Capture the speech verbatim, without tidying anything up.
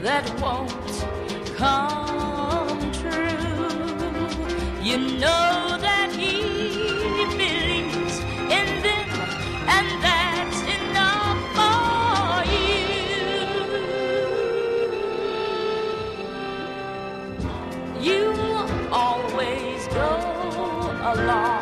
that won't come true. You know that he believes in them, and that's enough for you. You always go along